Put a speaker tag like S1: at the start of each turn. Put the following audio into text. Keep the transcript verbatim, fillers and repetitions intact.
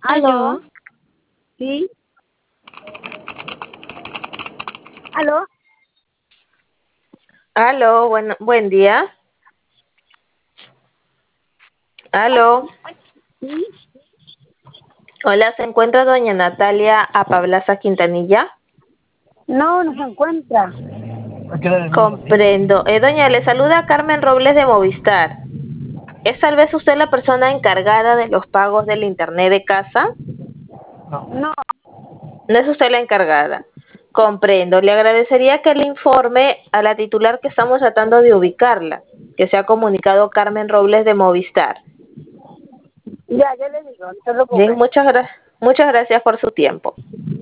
S1: Aló.
S2: Aló,
S1: Sí. Aló.
S2: Aló, buen, buen día. Aló.
S1: Sí.
S2: Hola, ¿se encuentra doña Natalia Apablaza Quintanilla?
S1: No, no se encuentra.
S2: Comprendo. Eh, doña, le saluda Carmen Robles de Movistar. ¿Es tal vez usted la persona encargada de los pagos del internet de casa?
S1: No.
S2: No es usted la encargada. Comprendo. Le agradecería que le informe a la titular que estamos tratando de ubicarla, que se ha comunicado Carmen Robles de Movistar.
S1: Ya, yo le digo, no se
S2: Bien,
S1: preocupe.
S2: muchas, gra- muchas gracias por su tiempo.